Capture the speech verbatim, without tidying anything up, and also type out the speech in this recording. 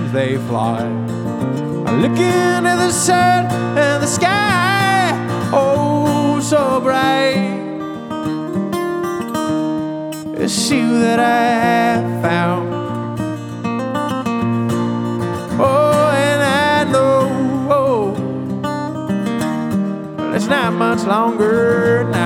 as they fly. I look into the sun and the sky, oh so bright. It's you that I have found. Oh, and I know oh, it's not much longer now.